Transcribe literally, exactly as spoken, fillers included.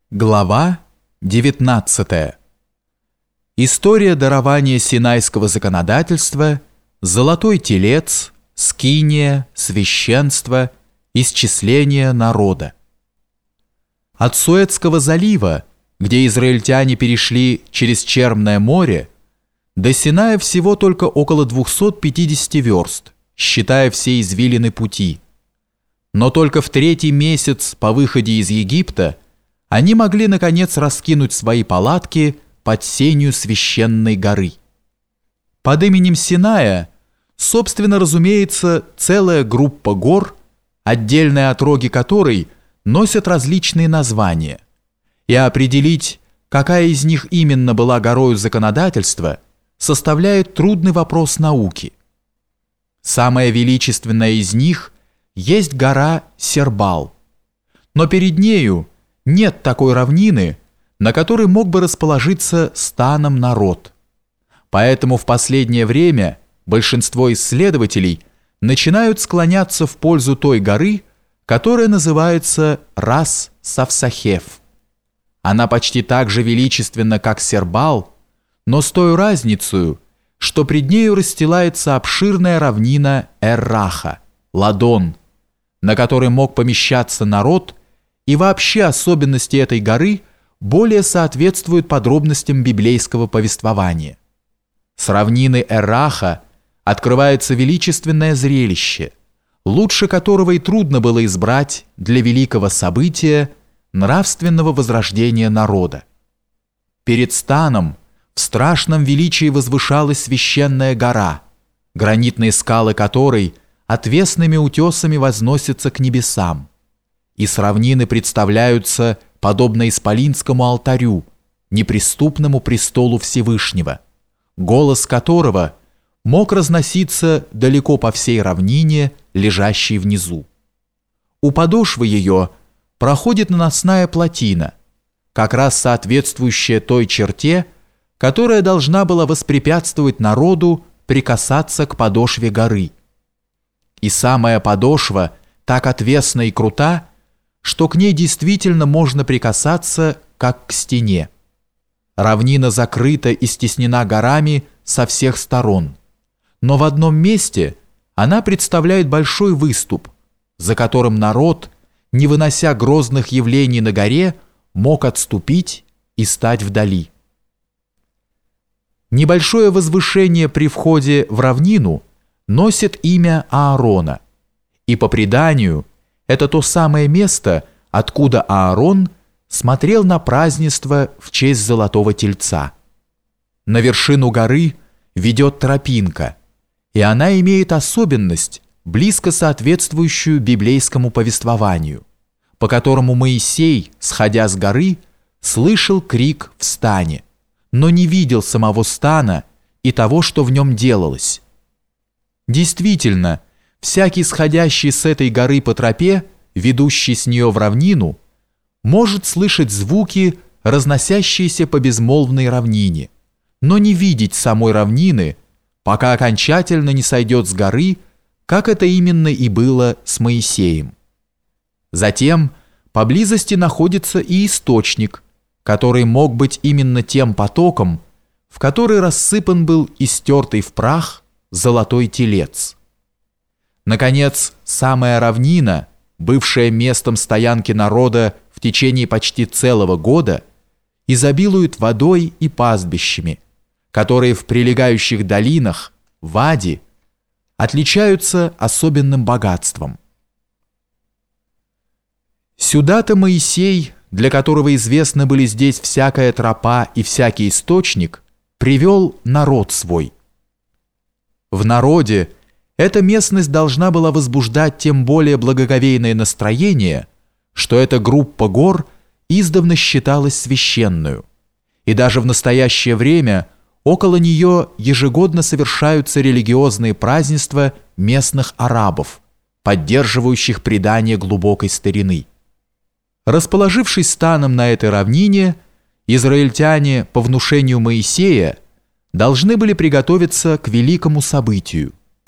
Глава девятнадцатая. История дарования Синайского законодательства, Золотой телец, скиния, священство, исчисление народа. От Суэцкого залива, где израильтяне перешли через Черное море, до Синая всего только около двухсот пятидесяти верст, считая все извилины пути. Но только в третий месяц по выходе из Египта они могли, наконец, раскинуть свои палатки под сенью священной горы. Под именем Синая, собственно, разумеется, целая группа гор, отдельные отроги которой носят различные названия, и определить, какая из них именно была горою законодательства, составляет трудный вопрос науки. Самая величественная из них есть гора Сербал, но перед нею нет такой равнины, на которой мог бы расположиться станом народ. Поэтому в последнее время большинство исследователей начинают склоняться в пользу той горы, которая называется Рас-Савсахеф. Она почти так же величественна, как Сербал, но с той разницей, что пред нею расстилается обширная равнина Эр-Раха, Ладон, на которой мог помещаться народ, и вообще особенности этой горы более соответствуют подробностям библейского повествования. С равнины Эр-Раха открывается величественное зрелище, лучше которого и трудно было избрать для великого события нравственного возрождения народа. Перед станом в страшном величии возвышалась священная гора, гранитные скалы которой отвесными утесами возносятся к небесам, и с равнины представляются подобно исполинскому алтарю, неприступному престолу Всевышнего, голос которого мог разноситься далеко по всей равнине, лежащей внизу. У подошвы ее проходит наносная плотина, как раз соответствующая той черте, которая должна была воспрепятствовать народу прикасаться к подошве горы. И самая подошва так отвесна и крута, что к ней действительно можно прикасаться, как к стене. Равнина закрыта и стеснена горами со всех сторон, но в одном месте она представляет большой выступ, за которым народ, не вынося грозных явлений на горе, мог отступить и стать вдали. Небольшое возвышение при входе в равнину носит имя Аарона, и по преданию это то самое место, откуда Аарон смотрел на празднество в честь Золотого Тельца. На вершину горы ведет тропинка, и она имеет особенность, близко соответствующую библейскому повествованию, по которому Моисей, сходя с горы, слышал крик в стане, но не видел самого стана и того, что в нем делалось. Действительно, всякий сходящий с этой горы по тропе, ведущий с нее в равнину, может слышать звуки, разносящиеся по безмолвной равнине, но не видеть самой равнины, пока окончательно не сойдет с горы, как это именно и было с Моисеем. Затем поблизости находится и источник, который мог быть именно тем потоком, в который рассыпан был истертый в прах Золотой телец. Наконец, самая равнина, бывшая местом стоянки народа в течение почти целого года, изобилует водой и пастбищами, которые в прилегающих долинах, вади, отличаются особенным богатством. Сюда-то Моисей, для которого известны были здесь всякая тропа и всякий источник, привел народ свой. В народе эта местность должна была возбуждать тем более благоговейное настроение, что эта группа гор издавна считалась священную, и даже в настоящее время около нее ежегодно совершаются религиозные празднества местных арабов, поддерживающих предание глубокой старины. Расположившись станом на этой равнине, израильтяне по внушению Моисея должны были приготовиться к великому событию,